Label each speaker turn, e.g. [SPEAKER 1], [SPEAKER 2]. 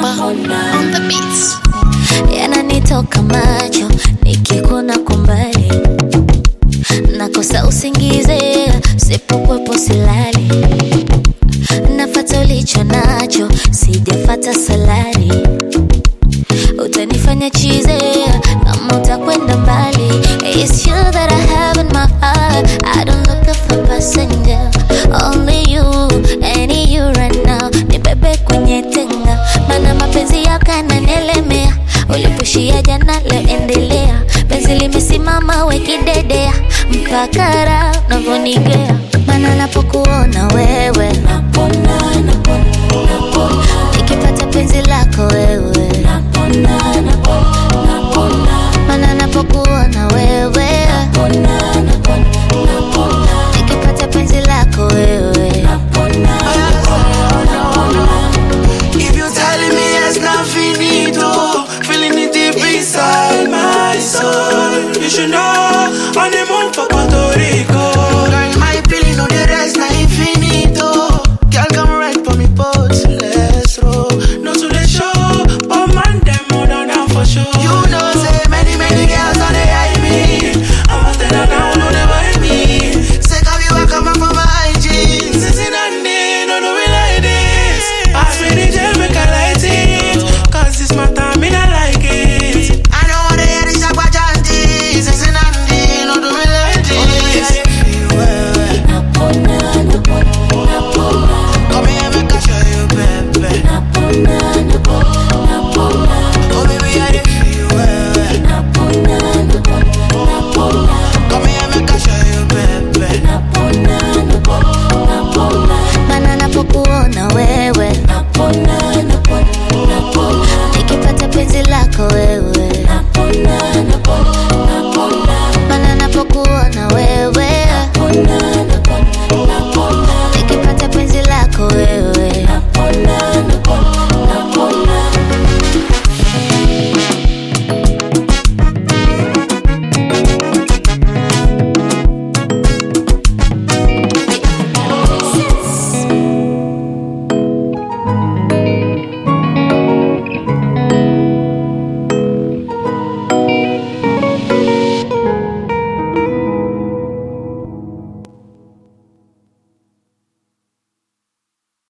[SPEAKER 1] on the beats.
[SPEAKER 2] Yananitoka macho nikikuona kwa mbali, nakosa usingize sipokuwepo silali, nafuata ulicho nacho sijafata salari, utanifanya chize kama utakwenda mbali. It's you that I have in my heart, I don't look for passenger, only you, any you right now. Nibebe kwenye tenga, mana mapenzi yako yananielemea, ulipushia jana leo endelea, penzi limesimama wekidedea, mpaka raha unavyonigea, mana napokuona wewe napona